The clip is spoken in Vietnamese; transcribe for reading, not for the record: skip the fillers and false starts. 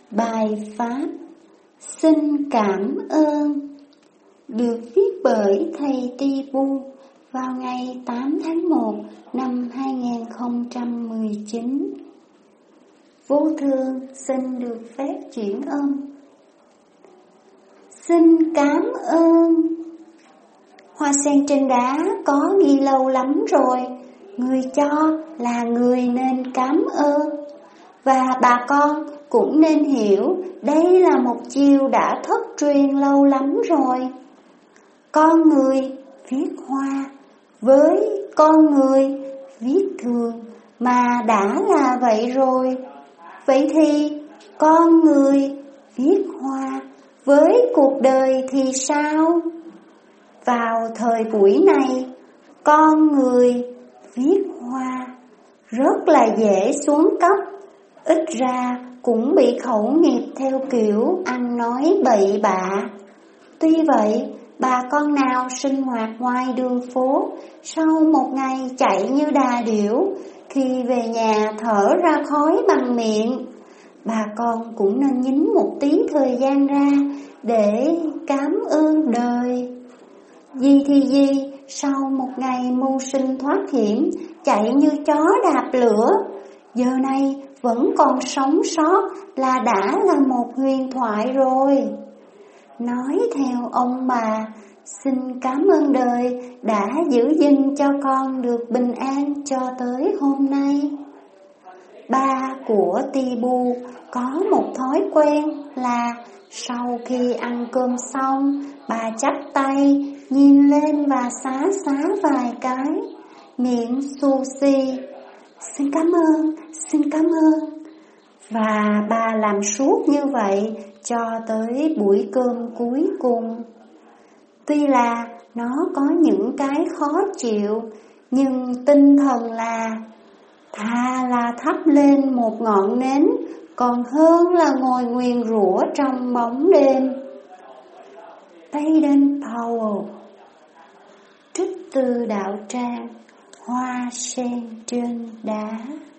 Bài pháp Xin cảm ơn được viết bởi thầy Tibu vào ngày 8 tháng 1 năm 2019. Vô Thường xin được phép chuyển âm. Xin cảm ơn. Hoa sen trên đá có ghi lâu lắm rồi, người cho là người nên cảm ơn. Và bà con cũng nên hiểu đây là một chiêu đã thất truyền lâu lắm rồi. Con người viết hoa với con người viết thường mà đã là vậy rồi. Vậy thì con người viết hoa với cuộc đời thì sao? Vào thời buổi này, con người viết hoa rất là dễ xuống cấp, ít ra cũng bị khẩu nghiệp theo kiểu ăn nói bậy bạ. Tuy vậy, bà con nào sinh hoạt ngoài đường phố, sau một ngày chạy như đà điểu, khi về nhà thở ra khói bằng miệng, bà con cũng nên nhín một tí thời gian ra để cảm ơn đời. Gì thì gì, sau một ngày mưu sinh thoát hiểm, chạy như chó đạp lửa, giờ này vẫn còn sống sót là đã là một huyền thoại rồi. Nói theo ông bà, xin cảm ơn đời đã giữ gìn cho con được bình an cho tới hôm nay. Ba của Tibu có một thói quen là sau khi ăn cơm xong, bà chắp tay, nhìn lên và xá vài cái, miệng xù xì. Xin cảm ơn. Và bà làm suốt như vậy cho tới buổi cơm cuối cùng. Tuy là nó có những cái khó chịu, nhưng tinh thần là thà là thắp lên một ngọn nến còn hơn là ngồi nguyền rủa trong bóng đêm. Baden Powell. Trích từ đạo tràng Hoa sen trên đá.